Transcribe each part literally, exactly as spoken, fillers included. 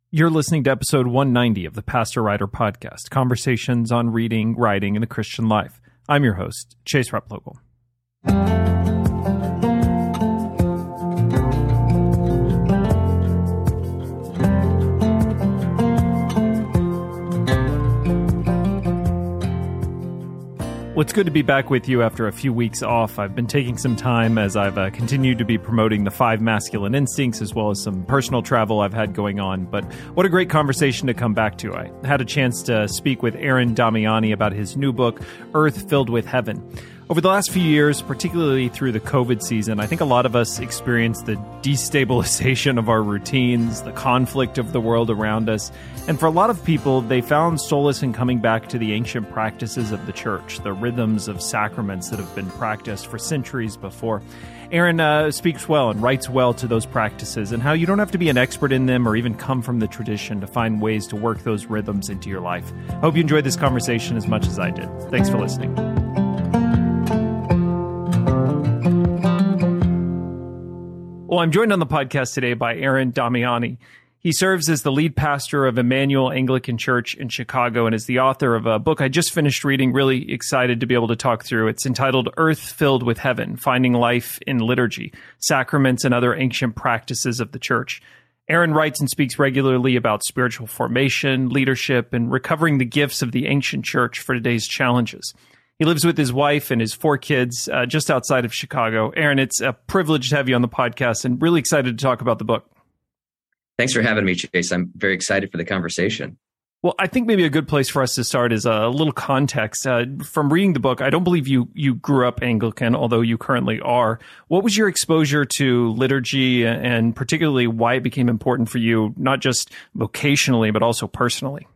You're listening to episode one ninety of the Pastor Writer Podcast, conversations on reading, writing, and the Christian life. I'm your host, Chase Replogle. Well, it's good to be back with you after a few weeks off. I've been taking some time as I've uh, continued to be promoting the five masculine instincts, as well as some personal travel I've had going on. But what a great conversation to come back to. I had a chance to speak with Aaron Damiani about his new book, Earth Filled with Heaven. Over the last few years, particularly through the COVID season, I think a lot of us experienced the destabilization of our routines, the conflict of the world around us. And for a lot of people, they found solace in coming back to the ancient practices of the church, the rhythms of sacraments that have been practiced for centuries before. Aaron uh, speaks well and writes well to those practices and how you don't have to be an expert in them or even come from the tradition to find ways to work those rhythms into your life. I hope you enjoyed this conversation as much as I did. Thanks for listening. Well, I'm joined on the podcast today by Aaron Damiani. He serves as the lead pastor of Emmanuel Anglican Church in Chicago and is the author of a book I just finished reading, really excited to be able to talk through. It's entitled Earth Filled with Heaven, Finding Life in Liturgy, Sacraments and Other Ancient Practices of the Church. Aaron writes and speaks regularly about spiritual formation, leadership, and recovering the gifts of the ancient church for today's challenges. He lives with his wife and his four kids uh, just outside of Chicago. Aaron, it's a privilege to have you on the podcast and really excited to talk about the book. Thanks for having me, Chase. I'm very excited for the conversation. Well, I think maybe a good place for us to start is a little context. Uh, from reading the book, I don't believe you you grew up Anglican, although you currently are. What was your exposure to liturgy and particularly why it became important for you, not just vocationally, but also personally?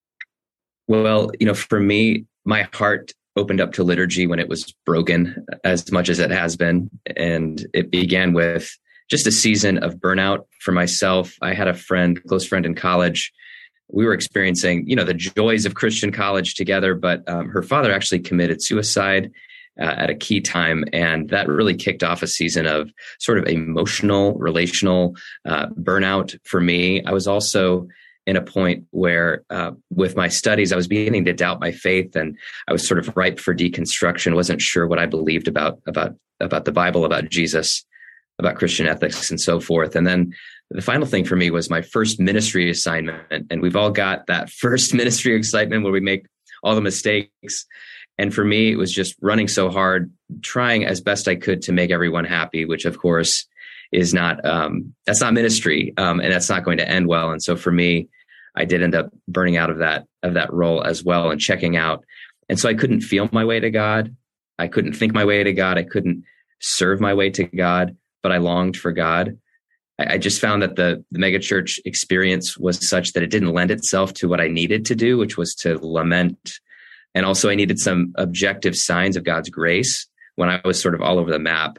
Well, you know, for me, my heart opened up to liturgy when it was broken as much as it has been. And it began with just a season of burnout for myself. I had a friend, close friend in college. We were experiencing, you know, the joys of Christian college together, but um, her father actually committed suicide uh, at a key time. And that really kicked off a season of sort of emotional, relational uh, burnout for me. I was also in a point where uh, with my studies, I was beginning to doubt my faith, and I was sort of ripe for deconstruction, wasn't sure what I believed about, about, about the Bible, about Jesus, about Christian ethics and so forth. And then the final thing for me was my first ministry assignment. And we've all got that first ministry excitement where we make all the mistakes. And for me, it was just running so hard, trying as best I could to make everyone happy, which of course is not, um, that's not ministry. Um, and that's not going to end well. And so for me, I did end up burning out of that, of that role as well and checking out. And so I couldn't feel my way to God. I couldn't think my way to God. I couldn't serve my way to God, but I longed for God. I, I just found that the, the megachurch experience was such that it didn't lend itself to what I needed to do, which was to lament. And also I needed some objective signs of God's grace when I was sort of all over the map.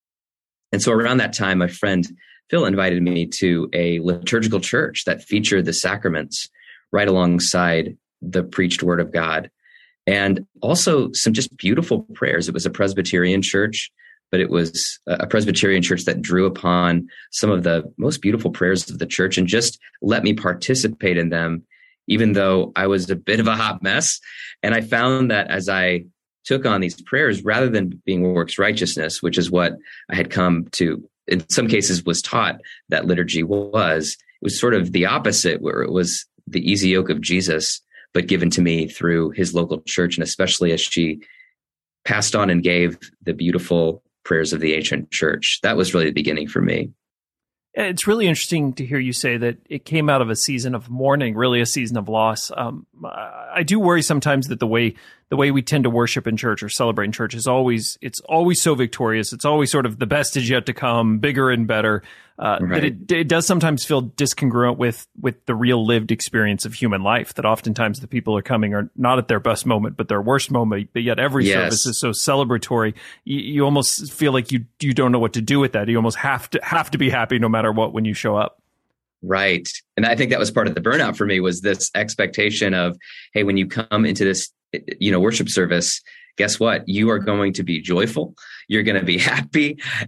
And so around that time, my friend Phil invited me to a liturgical church that featured the sacraments right alongside the preached word of God. And also some just beautiful prayers. It was a Presbyterian church, but it was a Presbyterian church that drew upon some of the most beautiful prayers of the church and just let me participate in them, even though I was a bit of a hot mess. And I found that as I took on these prayers, rather than being works righteousness, which is what I had come to, in some cases was taught that liturgy was, it was sort of the opposite, where it was the easy yoke of Jesus, but given to me through his local church. And especially as she passed on and gave the beautiful prayers of the ancient church. That was really the beginning for me. It's really interesting to hear you say that it came out of a season of mourning, really a season of loss. Um, I do worry sometimes that the way the way we tend to worship in church or celebrate in church is always it's always so victorious. It's always sort of the best is yet to come, bigger and better. Uh, right. That it, it does sometimes feel discongruent with with the real lived experience of human life. That oftentimes the people are coming are not at their best moment, but their worst moment. But yet every yes. service is so celebratory. You, you almost feel like you you don't know what to do with that. You almost have to have to be happy no matter what when you show up. Right. And I think that was part of the burnout for me, was this expectation of, hey, when you come into this, you know, worship service, guess what? You are going to be joyful. You're going to be happy.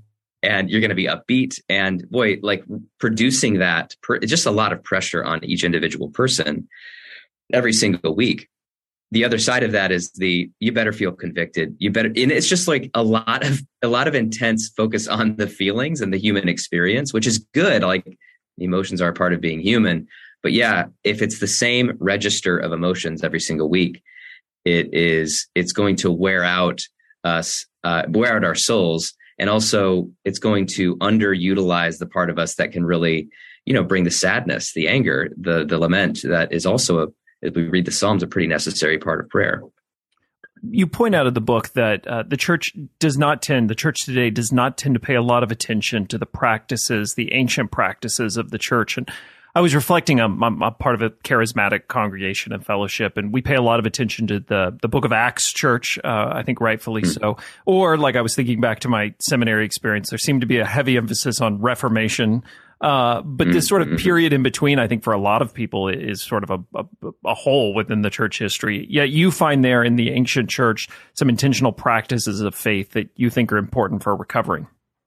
and you're going to be upbeat. And boy, like producing that, per, just a lot of pressure on each individual person every single week. The other side of that is the, you better feel convicted. You better, and it's just like a lot of, a lot of intense focus on the feelings and the human experience, which is good. Like emotions are a part of being human. But yeah, if it's the same register of emotions every single week, it is, it's going to wear out us, uh, wear out our souls. And also it's going to underutilize the part of us that can really, you know, bring the sadness, the anger, the, the lament that is also a, as we read the Psalms, a pretty necessary part of prayer. You point out in the book that uh, the church does not tend, the church today does not tend to pay a lot of attention to the practices, the ancient practices of the church. And I was reflecting, I'm, I'm, I'm part of a charismatic congregation and fellowship, and we pay a lot of attention to the, the book of Acts church, uh, I think rightfully mm-hmm. so. Or like I was thinking back to my seminary experience, there seemed to be a heavy emphasis on Reformation. Uh, but this sort of period in between, I think for a lot of people is sort of a, a, a hole within the church history. Yet you find there in the ancient church some intentional practices of faith that you think are important for recovering.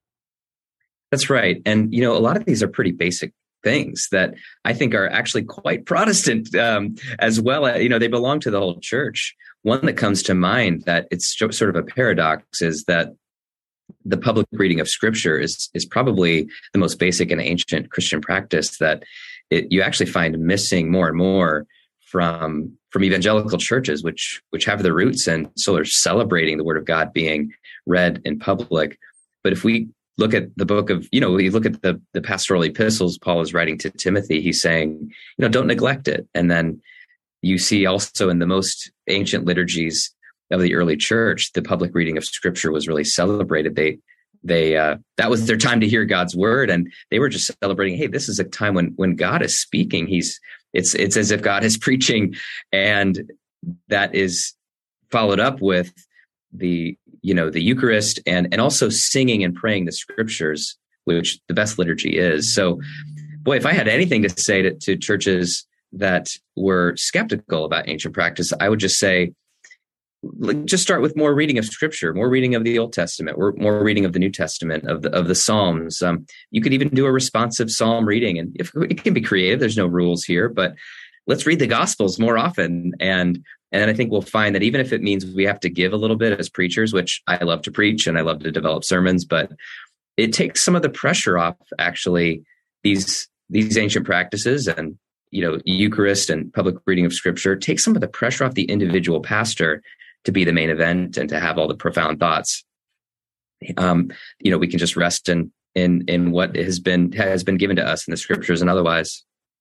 That's right. And, you know, a lot of these are pretty basic things that I think are actually quite Protestant um, as well. You know, they belong to the whole church. One that comes to mind that it's sort of a paradox is that the public reading of Scripture is is probably the most basic and ancient Christian practice that it, you actually find missing more and more from from evangelical churches, which which have their roots and so are celebrating the Word of God being read in public. But if we look at the book of, you know, we look at the the pastoral epistles Paul is writing to Timothy, he's saying, you know, don't neglect it. And then you see also in the most ancient liturgies of the early church, the public reading of Scripture was really celebrated. They, they, uh, that was their time to hear God's word, and they were just celebrating. Hey, this is a time when when God is speaking. He's, it's, it's as if God is preaching, and that is followed up with the, you know, the Eucharist, and and also singing and praying the Scriptures, which the best liturgy is. So, boy, if I had anything to say to, to churches that were skeptical about ancient practice, I would just say, just start with more reading of Scripture, more reading of the Old Testament, more reading of the New Testament, of the of the Psalms. Um, you could even do a responsive psalm reading, and if it can be creative, there's no rules here. But let's read the Gospels more often, and and I think we'll find that even if it means we have to give a little bit as preachers, which I love to preach and I love to develop sermons, but it takes some of the pressure off actually these these ancient practices and you know Eucharist and public reading of Scripture. Take some of the pressure off the individual pastor to be the main event and to have all the profound thoughts. Um, you know, we can just rest in, in, in what has been, has been given to us in the Scriptures and otherwise.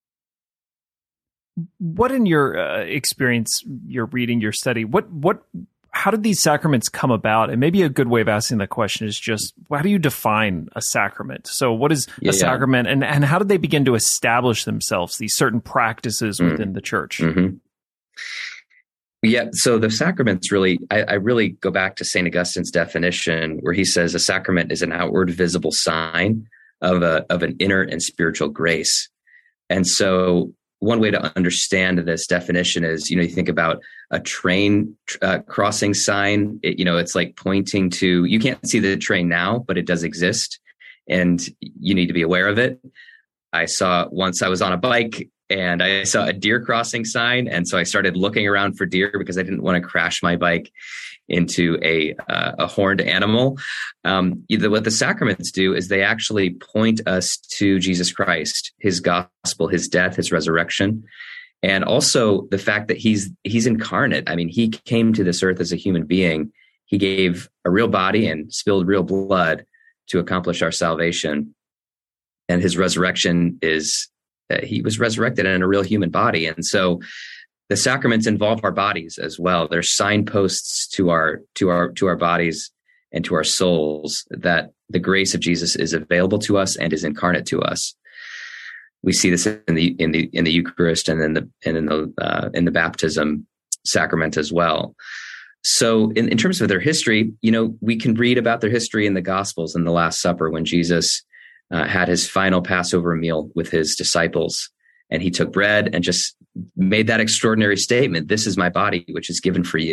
What in your uh, experience, your reading, your study, what, what, how did these sacraments come about? And maybe a good way of asking that question is just, how do you define a sacrament? So what is yeah, a sacrament, yeah. and, and how did they begin to establish themselves, these certain practices mm. within the church? Mm-hmm. Yeah, so the sacraments really, I, I really go back to Saint Augustine's definition, where he says a sacrament is an outward visible sign of a of an inner and spiritual grace. And so one way to understand this definition is, you know, you think about a train uh, crossing sign, it, you know, it's like pointing to, you can't see the train now, but it does exist and you need to be aware of it. I saw once I was on a bike and I saw a deer crossing sign. And so I started looking around for deer because I didn't want to crash my bike into a uh, a horned animal. Um, either what the sacraments do is they actually point us to Jesus Christ, his gospel, his death, his resurrection, and also the fact that he's he's incarnate. I mean, he came to this earth as a human being. He gave a real body and spilled real blood to accomplish our salvation. And his resurrection is Uh, he was resurrected in a real human body. And so the sacraments involve our bodies as well. They're signposts to our, to our, to our bodies and to our souls that the grace of Jesus is available to us and is incarnate to us. We see this in the, in the, in the Eucharist and in the, and in the, uh, in the baptism sacrament as well. So in, in terms of their history, you know, we can read about their history in the Gospels in the Last Supper when Jesus Uh, had his final Passover meal with his disciples, and he took bread and just made that extraordinary statement, "This is my body, which is given for you.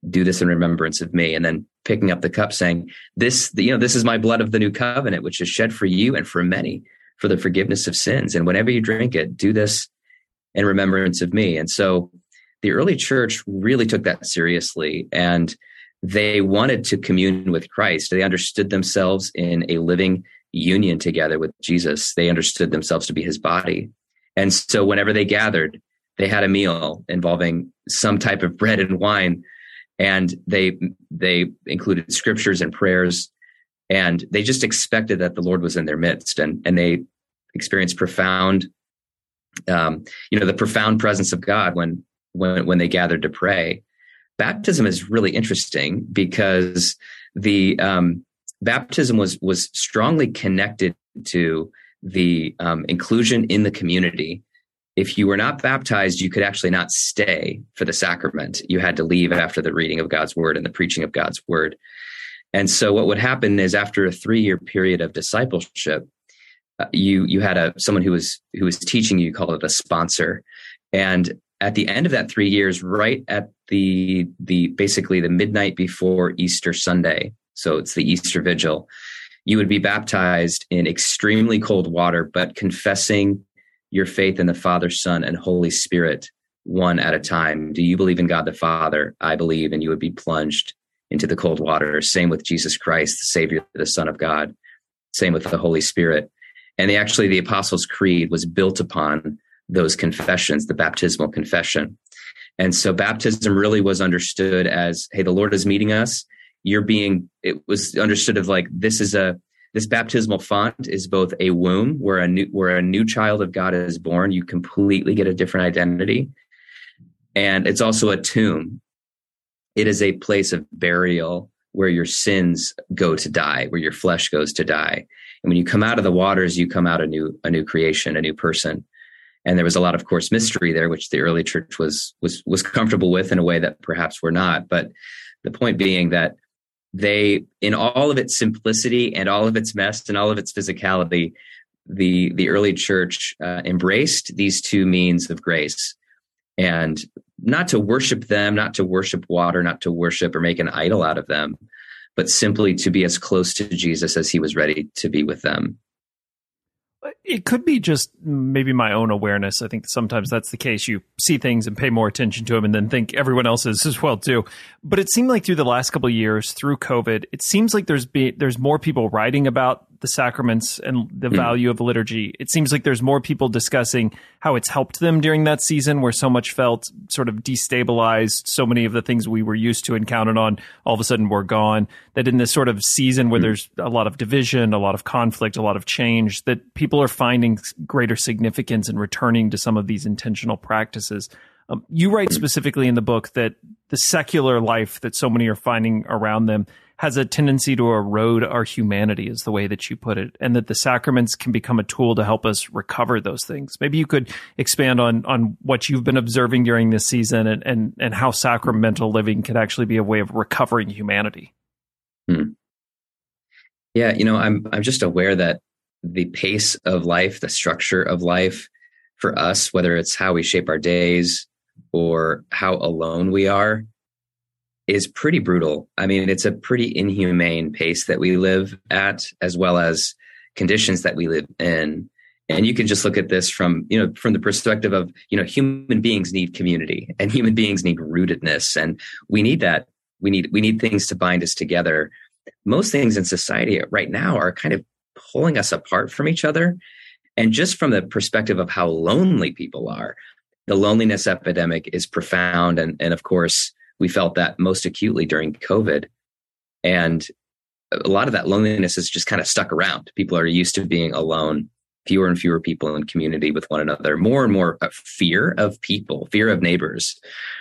do this in remembrance of me. And then picking up the cup saying, this, you know, this is my blood of the new covenant, which is shed for you and for many for the forgiveness of sins. And whenever you drink it, do this in remembrance of me. And so the early church really took that seriously, and they wanted to commune with Christ. They understood themselves in a living union together with Jesus. They understood themselves to be his body. And so whenever they gathered, they had a meal involving some type of bread and wine, and they they included scriptures and prayers, and they just expected that the Lord was in their midst, and and they experienced profound, um, you know, the profound presence of God when when when they gathered to pray. Baptism is really interesting because the um, baptism was was strongly connected to the um, inclusion in the community. If you were not baptized, you could actually not stay for the sacrament. You had to leave after the reading of God's word and the preaching of God's word. And so what would happen is after a three-year period of discipleship, uh, you you had a someone who was who was teaching you, you call it a sponsor. And at the end of that three years, right at the the basically the midnight before Easter Sunday, so it's the Easter Vigil, you would be baptized in extremely cold water, but confessing your faith in the Father, Son, and Holy Spirit one at a time. Do you believe in God the Father? I believe. And you would be plunged into the cold water. Same with Jesus Christ, the Savior, the Son of God. Same with the Holy Spirit. And they actually, the Apostles' Creed was built upon those confessions, the baptismal confession. And so baptism really was understood as, hey, the Lord is meeting us. You're being, it was understood of like, this is a, This baptismal font is both a womb where a new where a new child of God is born. You completely get a different identity. And it's also a tomb. It is a place of burial where your sins go to die, where your flesh goes to die. And when you come out of the waters, you come out a new a new creation, a new person. And there was a lot, of course, mystery there, which the early church was was was comfortable with in a way that perhaps we're not. But the point being that they, in all of its simplicity and all of its mess and all of its physicality, the the early church uh, embraced these two means of grace, and not to worship them, not to worship water, not to worship or make an idol out of them, but simply to be as close to Jesus as he was ready to be with them. It could be just maybe my own awareness. I think sometimes that's the case. You see things and pay more attention to them and then think everyone else is as well too. But it seemed like through the last couple of years, through COVID, it seems like there's be, there's more people writing about the sacraments and the mm. value of liturgy. It seems like there's more people discussing how it's helped them during that season where so much felt sort of destabilized. So many of the things we were used to and counted on all of a sudden were gone. That in this sort of season where mm. there's a lot of division, a lot of conflict, a lot of change, that people are finding greater significance in returning to some of these intentional practices. Um, you write specifically in the book that the secular life that so many are finding around them has a tendency to erode our humanity, is the way that you put it, and that the sacraments can become a tool to help us recover those things. Maybe you could expand on on what you've been observing during this season and and, and how sacramental living could actually be a way of recovering humanity. Hmm. Yeah, you know, I'm I'm just aware that the pace of life, the structure of life for us, whether it's how we shape our days or how alone we are, is pretty brutal. I mean, it's a pretty inhumane pace that we live at, as well as conditions that we live in. And you can just look at this from, you know, from the perspective of, you know, human beings need community and human beings need rootedness. And we need that. We need, we need things to bind us together. Most things in society right now are kind of pulling us apart from each other. And just from the perspective of how lonely people are, the loneliness epidemic is profound. And, and of course, we felt that most acutely during COVID. And a lot of that loneliness is just kind of stuck around. People are used to being alone, fewer and fewer people in community with one another, more and more fear of people, fear of neighbors.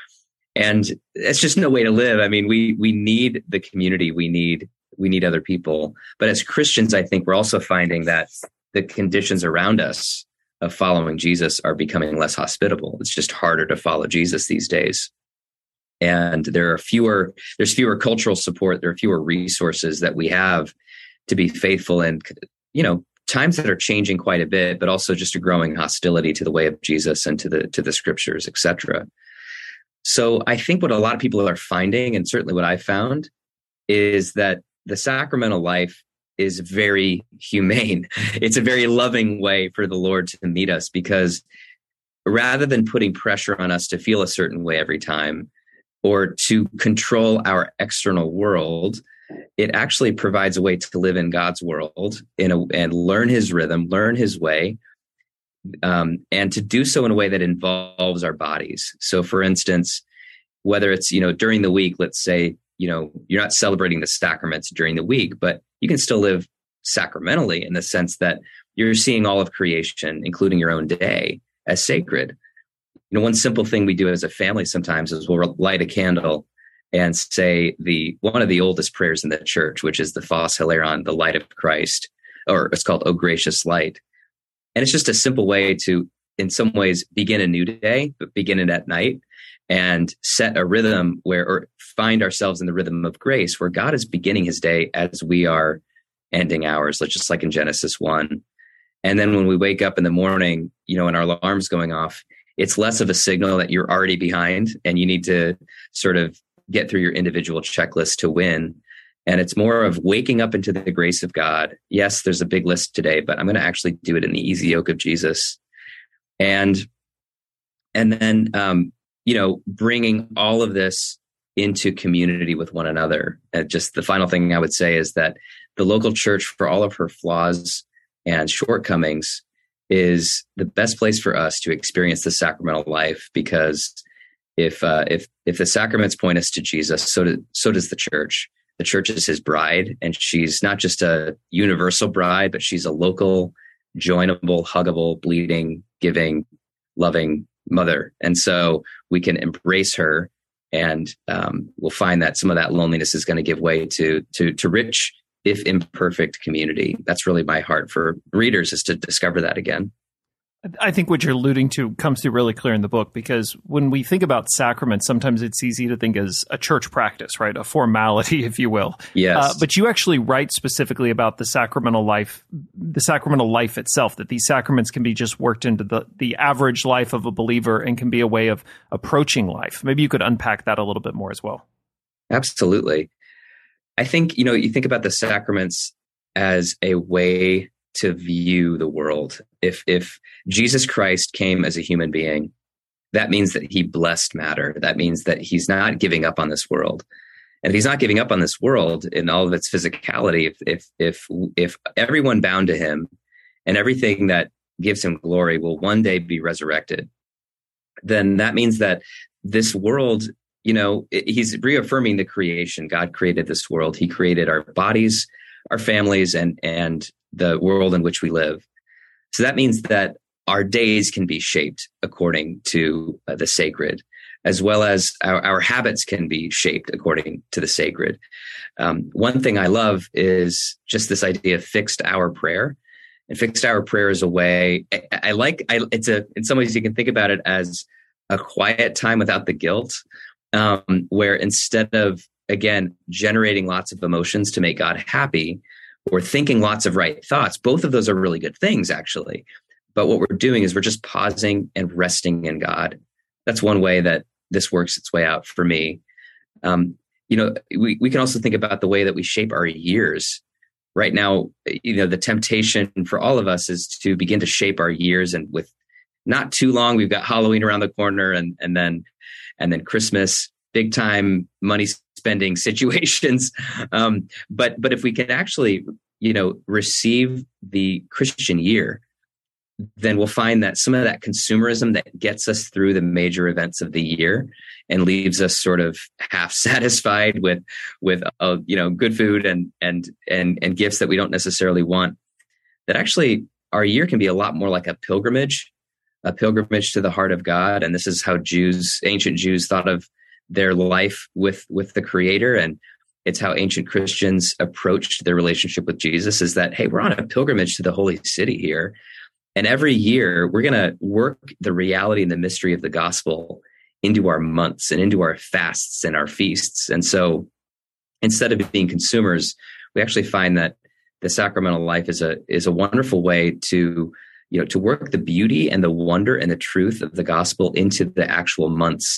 And it's just no way to live. I mean, we we need the community. We need we need other people. But as Christians, I think we're also finding that the conditions around us of following Jesus are becoming less hospitable. It's just harder to follow Jesus these days. And there are fewer, there's fewer cultural support. There are fewer resources that we have to be faithful in, you know, times that are changing quite a bit, but also just a growing hostility to the way of Jesus and to the, to the scriptures, et cetera. So I think what a lot of people are finding, and certainly what I found, is that the sacramental life is very humane. It's a very loving way for the Lord to meet us, because rather than putting pressure on us to feel a certain way every time or to control our external world, it actually provides a way to live in God's world in a, and learn his rhythm, learn his way, um, and to do so in a way that involves our bodies. So for instance, whether it's, you know, during the week, let's say, you know, you're not celebrating the sacraments during the week, but you can still live sacramentally in the sense that you're seeing all of creation, including your own day, as sacred. You know, one simple thing we do as a family sometimes is we'll light a candle and say the one of the oldest prayers in the church, which is the Phos Hilaron, the light of Christ, or it's called O Gracious Light. And it's just a simple way to, in some ways, begin a new day, but begin it at night and set a rhythm where, or find ourselves in the rhythm of grace, where God is beginning his day as we are ending ours, just like in Genesis one. And then when we wake up in the morning, you know, and our alarm's going off, it's less of a signal that you're already behind and you need to sort of get through your individual checklist to win. And it's more of waking up into the grace of God. Yes, there's a big list today, but I'm going to actually do it in the easy yoke of Jesus. And, and then, um, you know, bringing all of this into community with one another. And just the final thing I would say is that the local church, for all of her flaws and shortcomings, is the best place for us to experience the sacramental life, because if uh, if if the sacraments point us to Jesus, so do, so does the church. The church is his bride, and she's not just a universal bride, but she's a local, joinable, huggable, bleeding, giving, loving mother. And so we can embrace her, and um, we'll find that some of that loneliness is going to give way to to to rich, if imperfect, community. That's really my heart for readers, is to discover that again. I think what you're alluding to comes through really clear in the book, because when we think about sacraments, sometimes it's easy to think as a church practice, right? A formality, if you will. Yes. Uh, but you actually write specifically about the sacramental life, the sacramental life itself, that these sacraments can be just worked into the, the average life of a believer and can be a way of approaching life. Maybe you could unpack that a little bit more as well. Absolutely. I think, you know, you think about the sacraments as a way to view the world. If if Jesus Christ came as a human being, that means that he blessed matter. That means that he's not giving up on this world. And if he's not giving up on this world in all of its physicality, if if if if everyone bound to him and everything that gives him glory will one day be resurrected, then that means that this world, you know, he's reaffirming the creation. God created this world. He created our bodies, our families, and and the world in which we live. So that means that our days can be shaped according to uh, the sacred, as well as our, our habits can be shaped according to the sacred. Um, one thing I love is just this idea of fixed hour prayer. And fixed hour prayer is a way, I, I like, I, it's a, in some ways you can think about it as a quiet time without the guilt, um, where instead of, again, generating lots of emotions to make God happy, or thinking lots of right thoughts. Both of those are really good things, actually. But what we're doing is we're just pausing and resting in God. That's one way that this works its way out for me. Um, you know, we, we can also think about the way that we shape our years. Right now, you know, the temptation for all of us is to begin to shape our years. And with not too long, we've got Halloween around the corner, and, and then and then Christmas, big time money spending situations. Um, but, but if we can actually, you know, receive the Christian year, then we'll find that some of that consumerism that gets us through the major events of the year and leaves us sort of half satisfied with, with, uh, you know, good food and, and, and, and gifts that we don't necessarily want, that actually our year can be a lot more like a pilgrimage, a pilgrimage to the heart of God. And this is how Jews, ancient Jews, thought of their life with, with the Creator. And it's how ancient Christians approached their relationship with Jesus, is that, hey, we're on a pilgrimage to the holy city here. And every year we're going to work the reality and the mystery of the gospel into our months and into our fasts and our feasts. And so instead of being consumers, we actually find that the sacramental life is a, is a wonderful way to, you know, to work the beauty and the wonder and the truth of the gospel into the actual months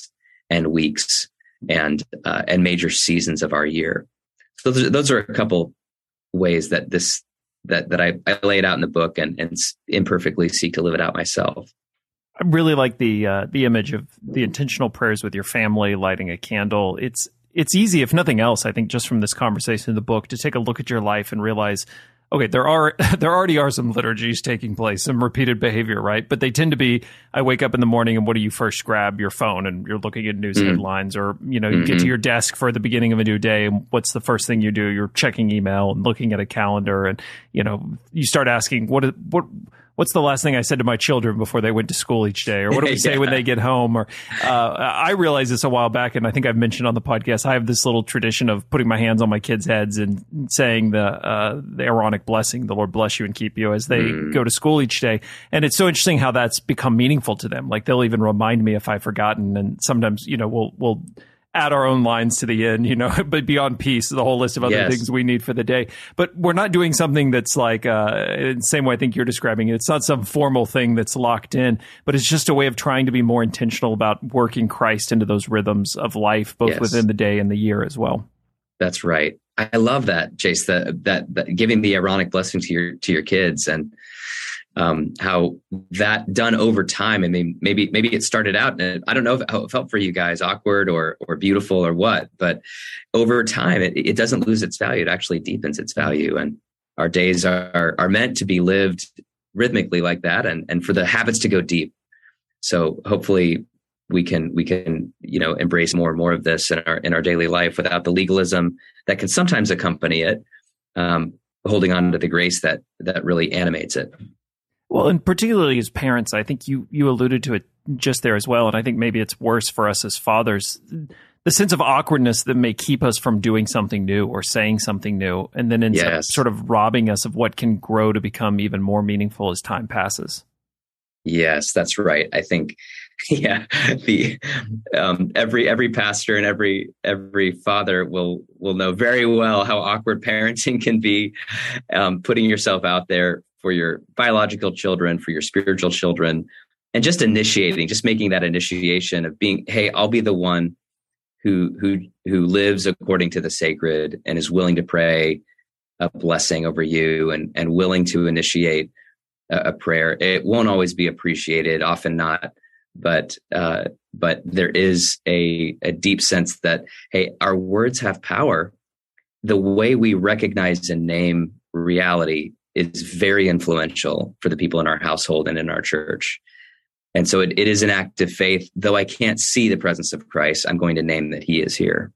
and weeks and uh, and major seasons of our year. So those are, those are a couple ways that this that that I, I lay it out in the book and, and imperfectly seek to live it out myself. I really like the uh, the image of the intentional prayers with your family, lighting a candle. It's it's easy, if nothing else, I think, just from this conversation in the book, to take a look at your life and realize, okay, there are there already are some liturgies taking place, some repeated behavior, right? But they tend to be, I wake up in the morning and what do you first grab? Your phone and you're looking at news mm-hmm. headlines, or, you know, you mm-hmm. get to your desk for the beginning of a new day and what's the first thing you do? You're checking email and looking at a calendar, and, you know, you start asking, what what what's the last thing I said to my children before they went to school each day? Or what do we say yeah. when they get home? Or uh, I realized this a while back, and I think I've mentioned on the podcast, I have this little tradition of putting my hands on my kids' heads and saying the uh, the Aaronic blessing, the Lord bless you and keep you, as they mm. go to school each day. And it's so interesting how that's become meaningful to them. Like, they'll even remind me if I've forgotten. And sometimes, you know, we'll we'll add our own lines to the end, you know, but beyond peace, the whole list of other yes. things we need for the day. But we're not doing something that's like, uh, in the same way I think you're describing it. It's not some formal thing that's locked in, but it's just a way of trying to be more intentional about working Christ into those rhythms of life, both yes. within the day and the year as well. That's right. I love that, Jace, that, that, that giving the Aaronic blessing to your, to your kids, and um, how that done over time. I mean, maybe, maybe it started out, and I don't know how it felt for you guys, awkward or, or beautiful or what, but over time, it, it doesn't lose its value. It actually deepens its value. And our days are, are meant to be lived rhythmically like that, and, and for the habits to go deep. So hopefully we can, we can, you know, embrace more and more of this in our, in our daily life without the legalism that can sometimes accompany it, um, holding on to the grace that, that really animates it. Well, and particularly as parents, I think you you alluded to it just there as well. And I think maybe it's worse for us as fathers, the sense of awkwardness that may keep us from doing something new or saying something new, and then ends yes. up sort of robbing us of what can grow to become even more meaningful as time passes. Yes, that's right. I think, yeah, the um, every every pastor and every every father will will know very well how awkward parenting can be, um, putting yourself out there for your biological children, for your spiritual children, and just initiating, just making that initiation of being, hey, I'll be the one who who who lives according to the sacred and is willing to pray a blessing over you, and and willing to initiate a, a prayer. It won't always be appreciated, often not, but uh, but there is a a deep sense that, hey, our words have power. The way we recognize and name reality is very influential for the people in our household and in our church. And so it, it is an act of faith. Though I can't see the presence of Christ, I'm going to name that he is here.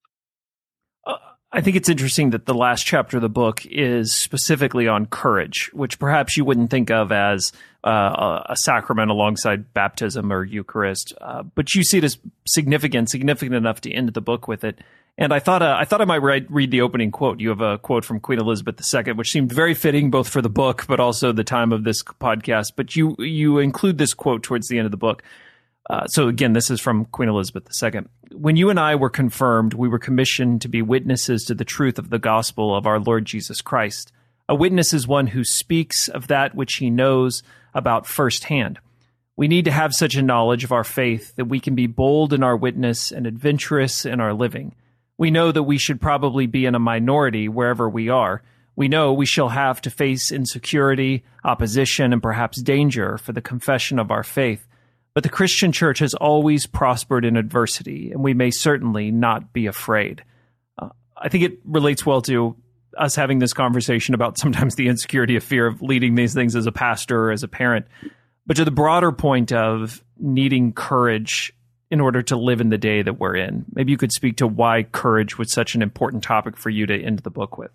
Uh, I think it's interesting that the last chapter of the book is specifically on courage, which perhaps you wouldn't think of as uh, a sacrament alongside baptism or Eucharist, uh, but you see it as significant, significant enough to end the book with it. And I thought uh, I thought I might read, read the opening quote. You have a quote from Queen Elizabeth the Second, which seemed very fitting both for the book, but also the time of this podcast. But you you include this quote towards the end of the book. Uh, so again, this is from Queen Elizabeth the Second. When you and I were confirmed, we were commissioned to be witnesses to the truth of the gospel of our Lord Jesus Christ. A witness is one who speaks of that which he knows about firsthand. We need to have such a knowledge of our faith that we can be bold in our witness and adventurous in our living. We know that we should probably be in a minority wherever we are. We know we shall have to face insecurity, opposition, and perhaps danger for the confession of our faith. But the Christian church has always prospered in adversity, and we may certainly not be afraid. Uh, I think it relates well to us having this conversation about sometimes the insecurity of fear of leading these things as a pastor or as a parent, but to the broader point of needing courage in order to live in the day that we're in. Maybe you could speak to why courage was such an important topic for you to end the book with.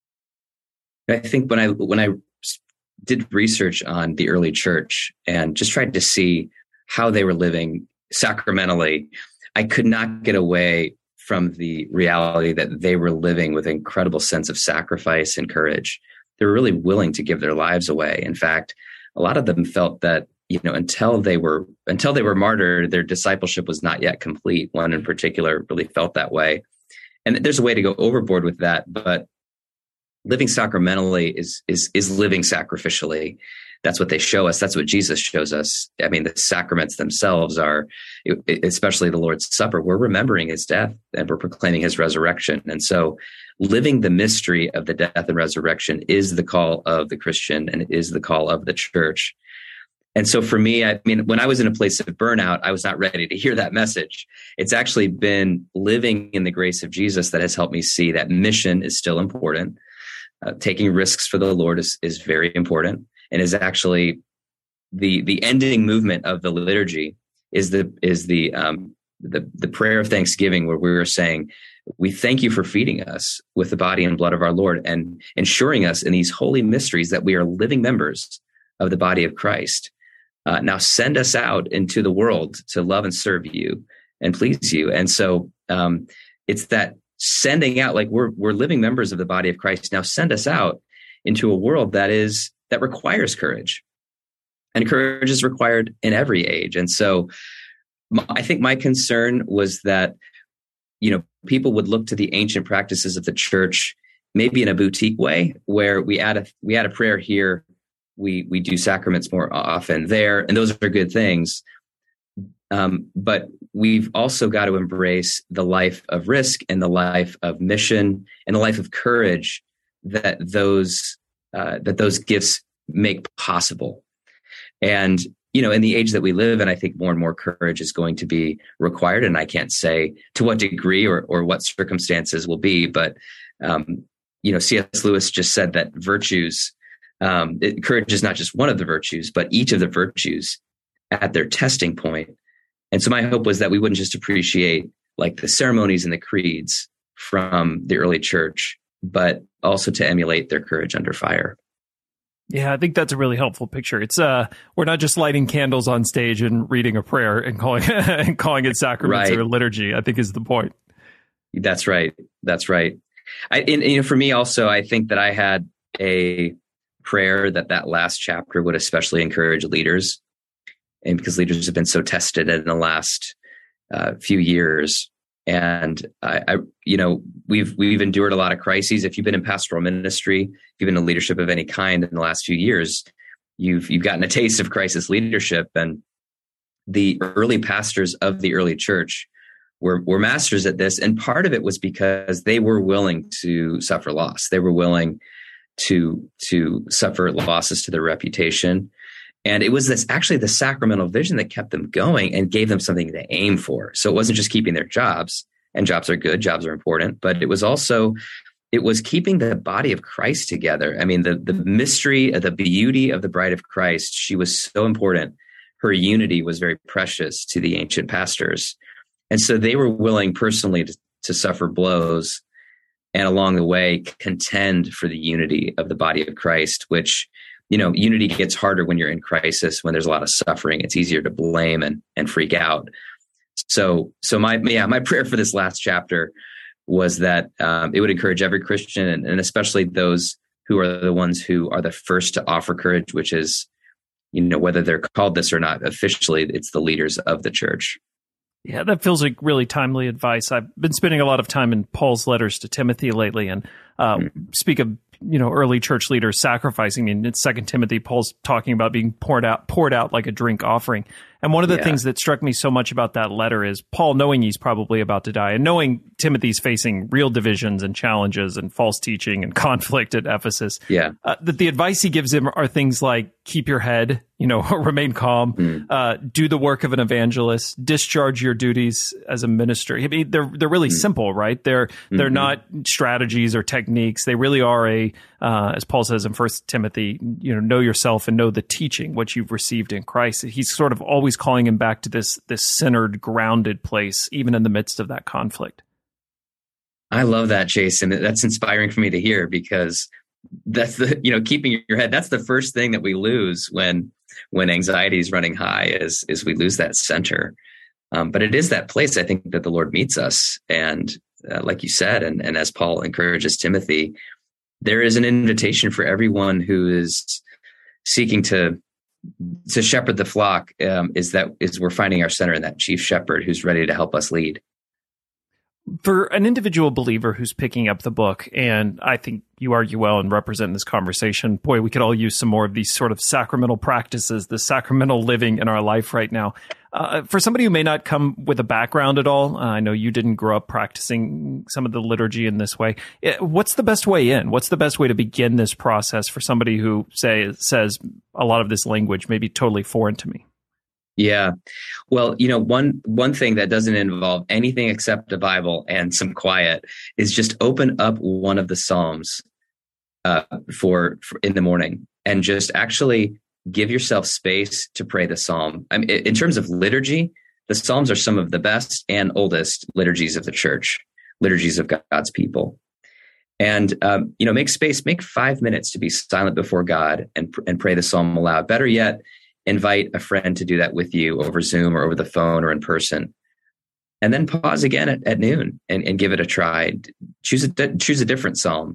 I think when I when I did research on the early church and just tried to see how they were living sacramentally, I could not get away from the reality that they were living with an incredible sense of sacrifice and courage. They were really willing to give their lives away. In fact, a lot of them felt that, you know, until they were until they were martyred, their discipleship was not yet complete. One in particular really felt that way. And there's a way to go overboard with that, but living sacramentally is is is living sacrificially. that's what they show us. That's what Jesus shows us. I mean, the sacraments themselves are, especially the Lord's Supper, we're remembering his death and we're proclaiming his resurrection. And so living the mystery of the death and resurrection is the call of the Christian and is the call of the church. And so for me, I mean, when I was in a place of burnout, I was not ready to hear that message. It's actually been living in the grace of Jesus that has helped me see that mission is still important. Uh, taking risks for the Lord is, is very important, and is actually the the ending movement of the liturgy is the is the um, the the prayer of thanksgiving, where we were saying, we thank you for feeding us with the body and blood of our Lord and ensuring us in these holy mysteries that we are living members of the body of Christ. Uh, now send us out into the world to love and serve you and please you. And so um, it's that sending out, like we're we're living members of the body of Christ. Now send us out into a world that is that requires courage, and courage is required in every age. And so my, I think my concern was that, you know, people would look to the ancient practices of the church, maybe in a boutique way, where we add a we add a prayer here. We we do sacraments more often there, and those are good things. Um, but we've also got to embrace the life of risk and the life of mission and the life of courage that those uh, that those gifts make possible. And you know, in the age that we live in, I think more and more courage is going to be required. And I can't say to what degree or or what circumstances will be, but um, you know, C S Lewis just said that virtues. Um, it, courage is not just one of the virtues, but each of the virtues at their testing point. And so my hope was that we wouldn't just appreciate like the ceremonies and the creeds from the early church, but also to emulate their courage under fire. Yeah, I think that's a really helpful picture. It's uh, we're not just lighting candles on stage and reading a prayer and calling and calling it sacraments right. or liturgy, I think is the point. That's right. That's right. I, and, you know, for me also, I think that I had a prayer that that last chapter would especially encourage leaders, and because leaders have been so tested in the last uh, few years, and I, I, you know, we've we've endured a lot of crises. If you've been in pastoral ministry, if you've been in leadership of any kind in the last few years, you've you've gotten a taste of crisis leadership. And the early pastors of the early church were were masters at this, and part of it was because they were willing to suffer loss. They were willing to to suffer losses to their reputation. And it was this actually the sacramental vision that kept them going and gave them something to aim for. So it wasn't just keeping their jobs, and jobs are good, jobs are important, but it was also, it was keeping the body of Christ together. I mean, the, the mystery, the beauty of the bride of Christ, she was so important. Her unity was very precious to the ancient pastors. And so they were willing personally to, to suffer blows, and along the way contend for the unity of the body of Christ, which, you know, unity gets harder when you're in crisis, when there's a lot of suffering. It's easier to blame and and freak out. So, so my yeah, my prayer for this last chapter was that um, it would encourage every Christian, and, and especially those who are the ones who are the first to offer courage, which is, you know, whether they're called this or not officially, it's the leaders of the church. Yeah, that feels like really timely advice. I've been spending a lot of time in Paul's letters to Timothy lately, and uh, mm-hmm. speak of, you know, early church leaders sacrificing. I mean, in Second Timothy, Paul's talking about being poured out, poured out like a drink offering. And one of the yeah. things that struck me so much about that letter is Paul, knowing he's probably about to die, and knowing Timothy's facing real divisions and challenges and false teaching and conflict at Ephesus, yeah, uh, that the advice he gives him are things like keep your head, you know, remain calm, mm. uh, do the work of an evangelist, discharge your duties as a minister. I mean, they're they're really mm. simple, right? They're mm-hmm. they're not strategies or techniques. They really are a, uh, as Paul says in First Timothy, you know, know yourself and know the teaching, what you've received in Christ. He's sort of always calling him back to this this centered, grounded place, even in the midst of that conflict. I love that, Jason. That's inspiring for me to hear, because that's the, you know, keeping your head. That's the first thing that we lose when when anxiety is running high, is is we lose that center. Um, but it is that place, I think, that the Lord meets us. And uh, like you said, and, and as Paul encourages Timothy, there is an invitation for everyone who is seeking to to shepherd the flock, um, is that is we're finding our center in that chief shepherd who's ready to help us lead. For an individual believer who's picking up the book, and I think you argue well and represent in this conversation, boy, we could all use some more of these sort of sacramental practices, the sacramental living in our life right now. Uh, for somebody who may not come with a background at all, uh, I know you didn't grow up practicing some of the liturgy in this way. What's the best way in? What's the best way to begin this process for somebody who say says a lot of this language may be totally foreign to me? Yeah. Well, you know, one one thing that doesn't involve anything except a Bible and some quiet is just open up one of the Psalms uh, for, for in the morning and just actually give yourself space to pray the Psalm. I mean, in terms of liturgy, the Psalms are some of the best and oldest liturgies of the church, liturgies of God's people. And, um, you know, make space, make five minutes to be silent before God and, and pray the Psalm aloud. Better yet, invite a friend to do that with you over Zoom or over the phone or in person. And then pause again at, at noon and, and give it a try. Choose a, choose a different Psalm.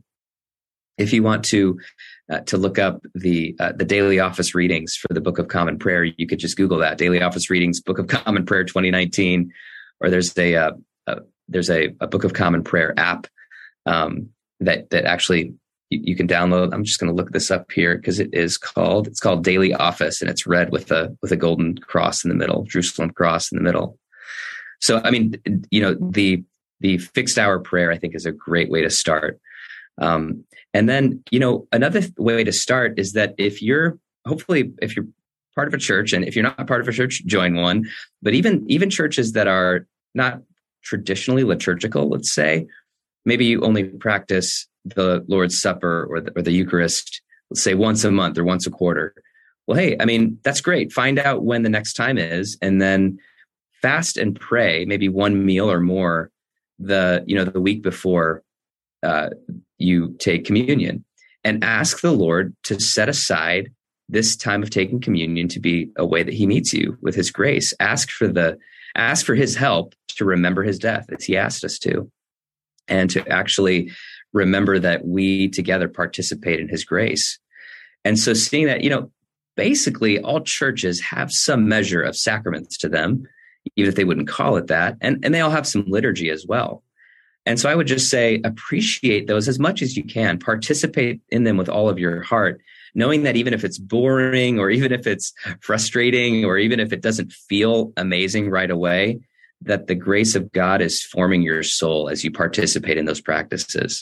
If you want to uh, to look up the uh, the daily office readings for the Book of Common Prayer, you could just Google that, Daily Office Readings, Book of Common Prayer twenty nineteen, or there's a, uh, uh, there's a, a Book of Common Prayer app um, that that actually you, you can download. I'm just going to look this up here because it is called it's called Daily Office, and it's red with a with a golden cross in the middle, Jerusalem cross in the middle. So, I mean, you know, the the fixed hour prayer, I think, is a great way to start. Um, and then, you know, another th- way to start is that if you're, hopefully, if you're part of a church, and if you're not part of a church, join one. But even even churches that are not traditionally liturgical, let's say, maybe you only practice the Lord's Supper or the, or the Eucharist, let's say once a month or once a quarter. Well, hey, I mean, that's great. Find out when the next time is, and then fast and pray, maybe one meal or more, the you know the week before uh, you take communion, and ask the Lord to set aside this time of taking communion to be a way that He meets you with His grace. Ask for the ask for His help to remember His death as He asked us to, and to actually remember that we together participate in His grace. And so, seeing that, you know, basically all churches have some measure of sacraments to them, even if they wouldn't call it that. And, and they all have some liturgy as well. And so I would just say, appreciate those as much as you can. Participate in them with all of your heart, knowing that even if it's boring or even if it's frustrating or even if it doesn't feel amazing right away, that the grace of God is forming your soul as you participate in those practices.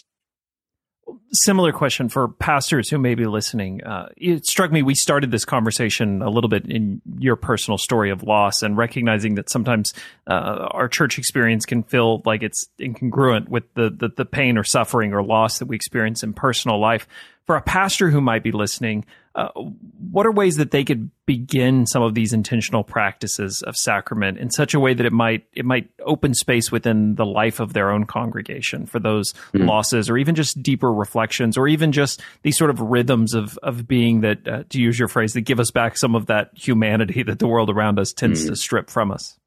Similar question for pastors who may be listening. Uh, it struck me, we started this conversation a little bit in your personal story of loss and recognizing that sometimes uh, our church experience can feel like it's incongruent with the, the the pain or suffering or loss that we experience in personal life. For a pastor who might be listening, uh, what are ways that they could begin some of these intentional practices of sacrament in such a way that it might it might open space within the life of their own congregation for those mm. losses, or even just deeper reflections, or even just these sort of rhythms of of being that, uh, to use your phrase, that give us back some of that humanity that the world around us tends mm. to strip from us?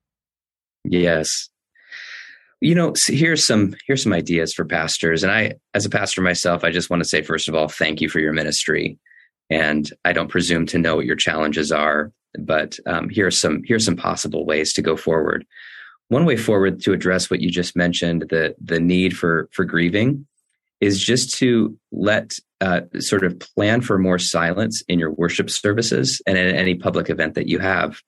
Yes. You know, here's some here's some ideas for pastors. And I, as a pastor myself, I just want to say, first of all, thank you for your ministry. And I don't presume to know what your challenges are, but um, here are some here are some possible ways to go forward. One way forward to address what you just mentioned, the the need for for grieving, is just to let uh, sort of plan for more silence in your worship services and in any public event that you have.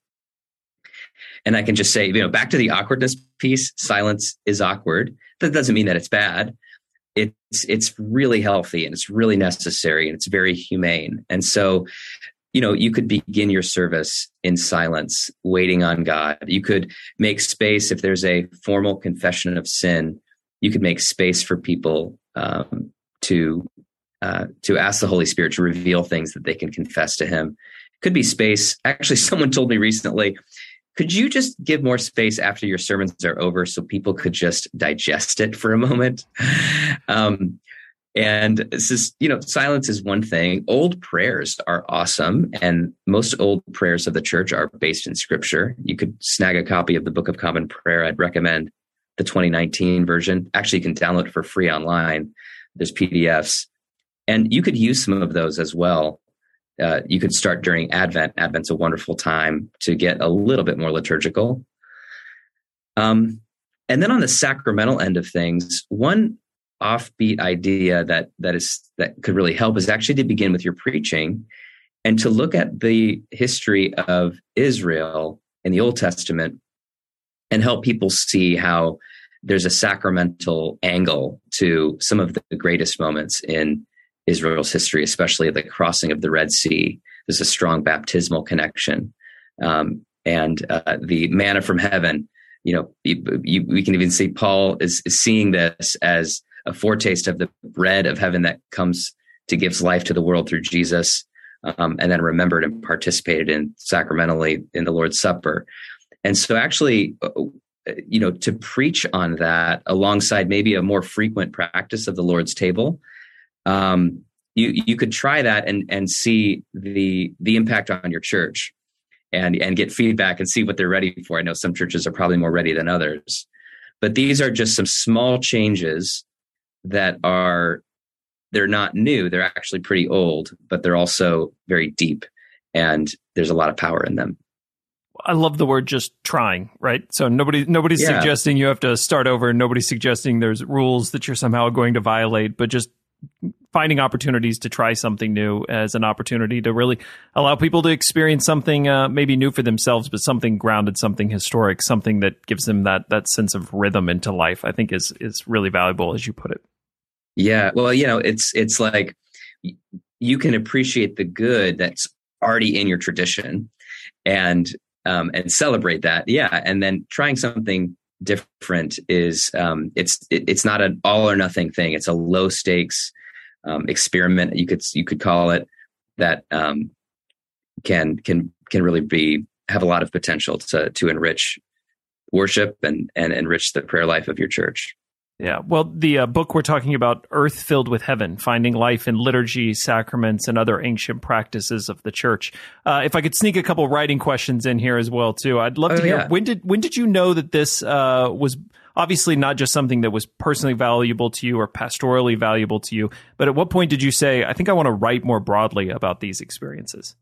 And I can just say, you know, back to the awkwardness piece, silence is awkward. That doesn't mean that it's bad. It's it's really healthy and it's really necessary and it's very humane. And so, you know, you could begin your service in silence, waiting on God. You could make space if there's a formal confession of sin. You could make space for people um, to uh, to ask the Holy Spirit to reveal things that they can confess to Him. Could be space. Actually, someone told me recently, could you just give more space after your sermons are over so people could just digest it for a moment? Um, and this is, you know, silence is one thing. Old prayers are awesome. And most old prayers of the church are based in Scripture. You could snag a copy of the Book of Common Prayer. I'd recommend the twenty nineteen version. Actually, you can download it for free online. There's P D Fs. And you could use some of those as well. Uh, you could start during Advent. Advent's a wonderful time to get a little bit more liturgical. Um, And then on the sacramental end of things, one offbeat idea that that is that could really help is actually to begin with your preaching and to look at the history of Israel in the Old Testament and help people see how there's a sacramental angle to some of the greatest moments in Israel's history, especially the crossing of the Red Sea. There's a strong baptismal connection. Um, and uh, the manna from heaven, you know, you, you, we can even see Paul is, is seeing this as a foretaste of the bread of heaven that comes to gives life to the world through Jesus, um, and then remembered and participated in sacramentally in the Lord's Supper. And so actually, you know, to preach on that alongside maybe a more frequent practice of the Lord's table, um, you you could try that and and see the the impact on your church and and get feedback and see what they're ready for. I know some churches are probably more ready than others, but these are just some small changes that are, they're not new. They're actually pretty old, but they're also very deep, and there's a lot of power in them. I love the word just trying, right? So nobody, nobody's yeah. suggesting you have to start over. Nobody's suggesting there's rules that you're somehow going to violate, but just finding opportunities to try something new as an opportunity to really allow people to experience something uh, maybe new for themselves, but something grounded, something historic, something that gives them that that sense of rhythm into life, I think is is really valuable, as you put it. Yeah, well, you know, it's it's like you can appreciate the good that's already in your tradition and um, and celebrate that. Yeah, and then trying something different is um, it's it, it's not an all or nothing thing. It's a low stakes um, experiment. You could you could call it that um, can can can really be have a lot of potential to to enrich worship and and enrich the prayer life of your church. Yeah, well, the uh, book we're talking about, Earth Filled with Heaven, Finding Life in Liturgy, Sacraments, and Other Ancient Practices of the Church. Uh, if I could sneak a couple writing questions in here as well, too, I'd love oh, to hear, yeah. when did when did you know that this uh, was obviously not just something that was personally valuable to you or pastorally valuable to you, but at what point did you say, I think I want to write more broadly about these experiences?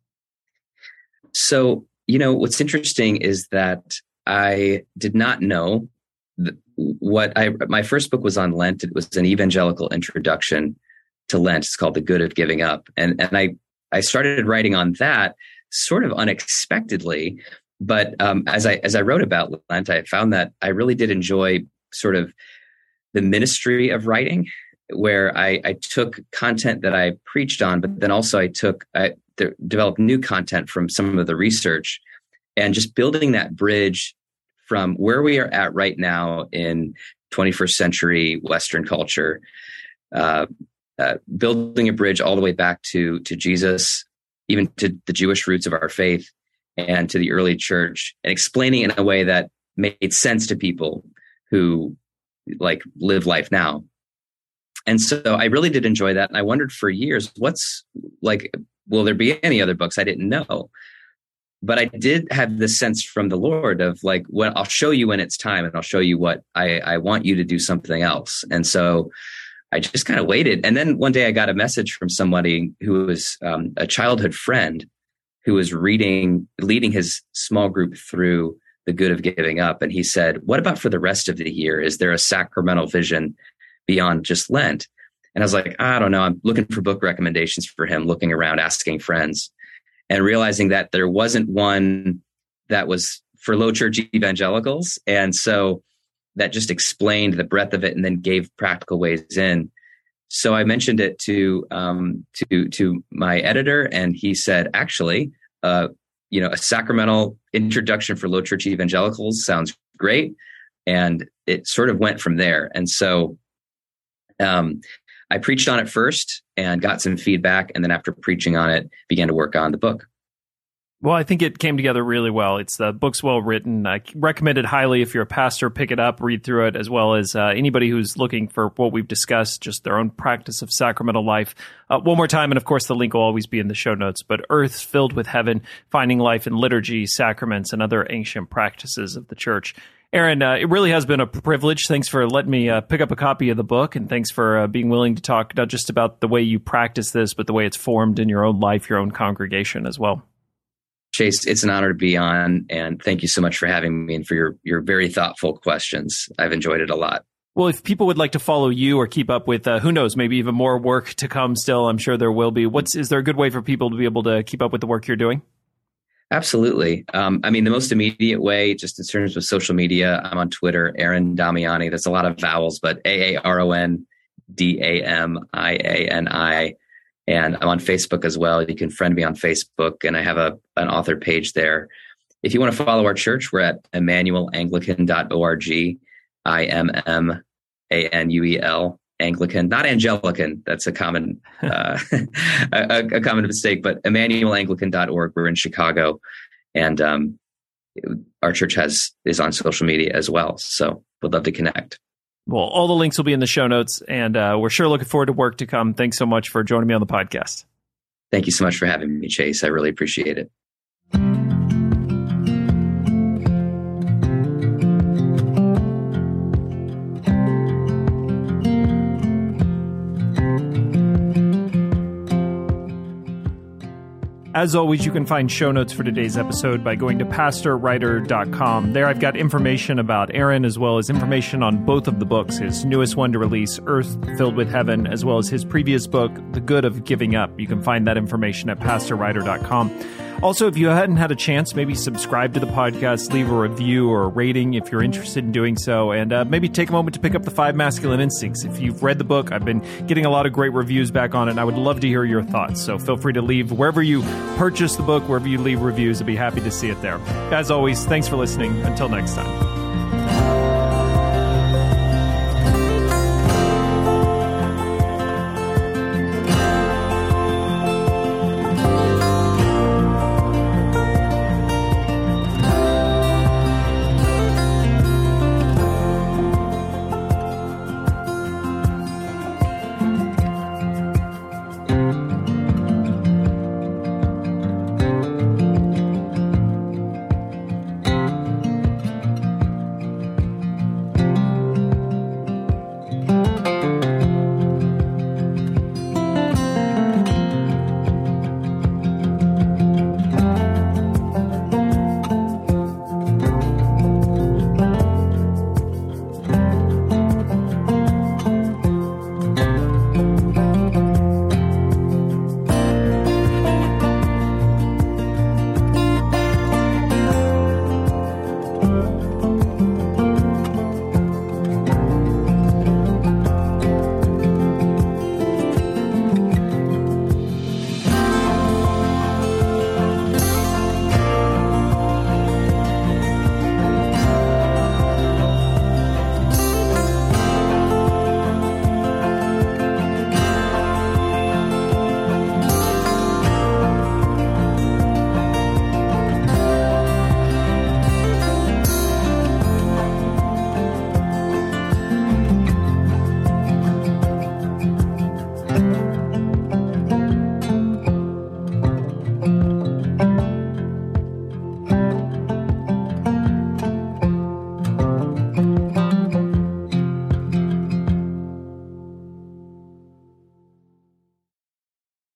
So, you know, what's interesting is that I did not know what I, my first book was on Lent. It was an evangelical introduction to Lent. It's called The Good of Giving Up. And, and I, I started writing on that sort of unexpectedly. But um, as I, as I wrote about Lent, I found that I really did enjoy sort of the ministry of writing, where I, I took content that I preached on, but then also I took, I th- developed new content from some of the research and just building that bridge from where we are at right now in twenty-first century Western culture, uh, uh, building a bridge all the way back to to Jesus, even to the Jewish roots of our faith, and to the early church, and explaining it in a way that made sense to people who like live life now. And so I really did enjoy that. And I wondered for years, what's like, will there be any other books? I didn't know. But I did have this sense from the Lord of like, well, I'll show you when it's time, and I'll show you what I, I want you to do something else. And so I just kind of waited. And then one day I got a message from somebody who was um, a childhood friend who was reading, leading his small group through The Good of Giving Up. And he said, what about for the rest of the year? Is there a sacramental vision beyond just Lent? And I was like, I don't know. I'm looking for book recommendations for him, looking around, asking friends, and realizing that there wasn't one that was for low church evangelicals. And so that just explained the breadth of it and then gave practical ways in. So I mentioned it to um, to to my editor, and he said, actually, uh, you know, a sacramental introduction for low church evangelicals sounds great. And it sort of went from there. And so um, I preached on it first and got some feedback. And then after preaching on it, began to work on the book. Well, I think it came together really well. It's the book's well written. I recommend it highly. If you're a pastor, pick it up, read through it, as well as uh, anybody who's looking for what we've discussed, just their own practice of sacramental life. Uh, one more time, and of course, the link will always be in the show notes, but Earth Filled with Heaven, Finding Life in Liturgy, Sacraments, and Other Ancient Practices of the Church. Aaron, uh, it really has been a privilege. Thanks for letting me uh, pick up a copy of the book, and thanks for uh, being willing to talk not just about the way you practice this, but the way it's formed in your own life, your own congregation as well. Chase, it's an honor to be on, and thank you so much for having me and for your your very thoughtful questions. I've enjoyed it a lot. Well, if people would like to follow you or keep up with, uh, who knows, maybe even more work to come still, I'm sure there will be. What's is there a good way for people to be able to keep up with the work you're doing? Absolutely. Um, I mean, the most immediate way, just in terms of social media, I'm on Twitter, Aaron Damiani. That's a lot of vowels, but A A R O N D A M I A N I. And I'm on Facebook as well. You can friend me on Facebook, and I have a an author page there. If you want to follow our church, we're at emmanuel anglican dot org. I M M A N U E L, Anglican, not Anglican. That's a common uh, a, a common mistake, but emmanuel anglican dot org. We're in Chicago, and um, our church has is on social media as well. So we'd love to connect. Well, all the links will be in the show notes, and uh, we're sure looking forward to work to come. Thanks so much for joining me on the podcast. Thank you so much for having me, Chase. I really appreciate it. As always, you can find show notes for today's episode by going to pastor writer dot com. There I've got information about Aaron, as well as information on both of the books, his newest one to release, Earth Filled with Heaven, as well as his previous book, The Good of Giving Up. You can find that information at pastor writer dot com. Also, if you hadn't had a chance, maybe subscribe to the podcast, leave a review or a rating if you're interested in doing so, and uh, maybe take a moment to pick up The Five Masculine Instincts. If you've read the book, I've been getting a lot of great reviews back on it, and I would love to hear your thoughts. So feel free to leave wherever you purchase the book, wherever you leave reviews. I'd be happy to see it there. As always, thanks for listening. Until next time.